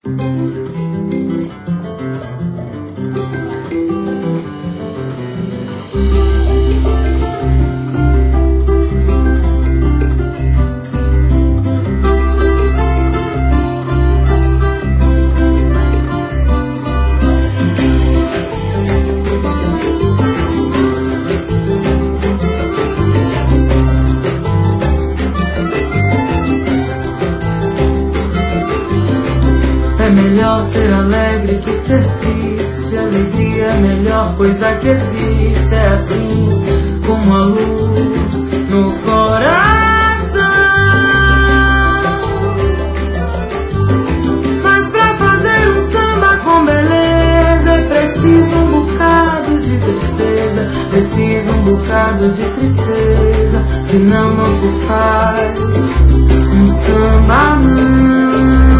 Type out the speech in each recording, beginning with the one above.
É melhor ser alegre que ser triste. Alegria é a melhor coisa que existe. É assim como a luz no coração. Mas pra fazer um samba com beleza é preciso um bocado de tristeza. Preciso um bocado de tristeza. Senão não se faz um samba não.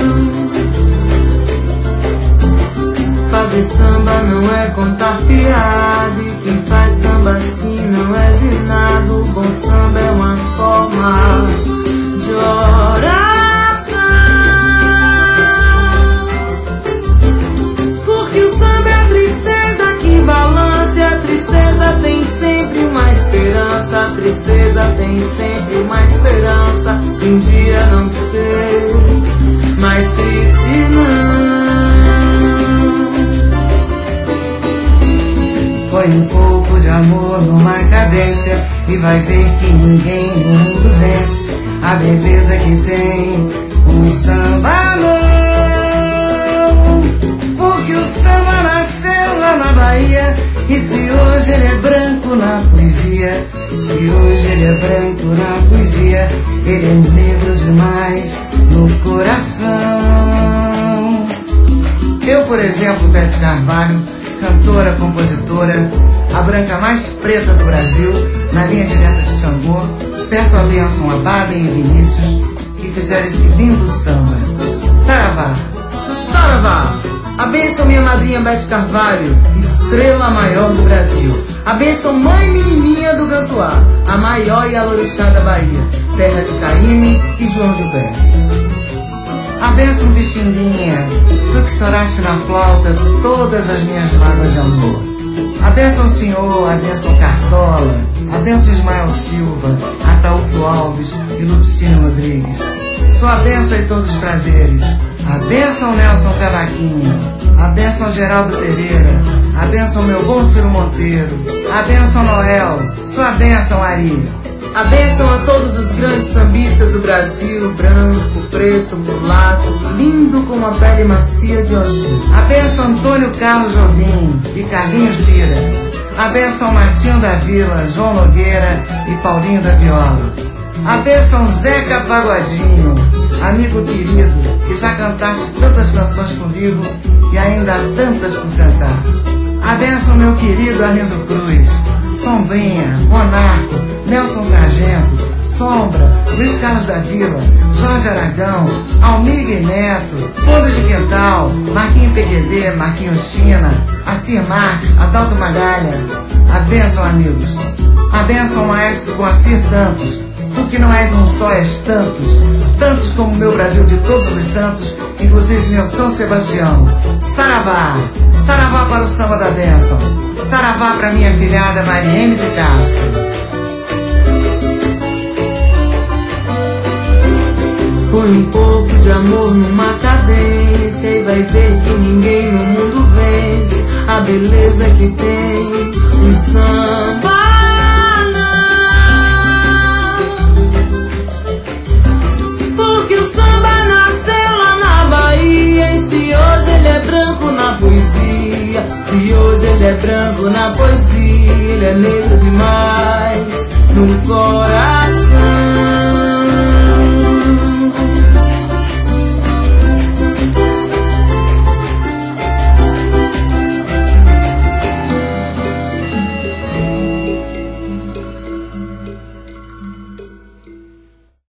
Fazer samba não é contar piada. E quem faz samba assim não é de nada. O bom samba é uma forma de oração. Porque o samba é a tristeza que balança. E a tristeza tem sempre uma esperança. A tristeza tem sempre uma esperança. Um dia não ser mais triste não. Põe um pouco de amor numa cadência e vai ver que ninguém no mundo vence a beleza que tem um samba não. Porque o samba nasceu lá na Bahia. E se hoje ele é branco na poesia, se hoje ele é branco na poesia, ele é negro demais no coração. Eu, por exemplo, Beth Carvalho, cantora, compositora, a branca mais preta do Brasil, na linha direta de Xangô, peço a bênção a Baden e Vinícius, que fizeram esse lindo samba. Saravá! Saravá! A bênção minha madrinha Beth Carvalho, estrela maior do Brasil. A bênção mãe menininha do Gantuá, a maior e a Lorixá da Bahia, terra de Caíme e João Gilberto. A bênção Pixinguinha, tu que choraste na flauta todas as minhas mágoas de amor. A bênção Senhor, a bênção Cartola, a bênção Ismael Silva, Ataúfo Alves e Lupicínio Rodrigues. Sua bênção e todos os prazeres. A bênção Nelson Cavaquinho, a bênção Geraldo Pereira, a bênção meu bom Ciro Monteiro, a bênção Noel, sua bênção Ari. A bênção a todos os grandes sambistas do Brasil, branco, preto, mulato, lindo como a pele macia de Oxum. A bênção Antônio Carlos Jobim e Carlinhos Lira. A bênção Martinho da Vila, João Nogueira e Paulinho da Viola. A bênção Zeca Pagodinho, amigo querido, que já cantaste tantas canções comigo e ainda há tantas por cantar. A bênção meu querido Arlindo Cruz, Sombrinha, Monarco, Nelson Sargento, Sombra, Luiz Carlos da Vila, Jorge Aragão, Almir e Neto, Fundo de Quintal, Marquinho PQD, Marquinho China, Assir Marques, Adalto Magalha. A bênção, amigos. A bênção, maestro Moacir Santos. Tu que não és um só, és tantos. Tantos como o meu Brasil de todos os santos, inclusive meu São Sebastião. Saravá! Saravá para o samba da bênção. Saravá para minha filhada Mariene de Castro. Põe um pouco de amor numa cadência e vai ver que ninguém no mundo vence a beleza que tem um samba não. Porque o samba nasceu lá na Bahia. E se hoje ele é branco na poesia, se hoje ele é branco na poesia, ele é negro demais no coração.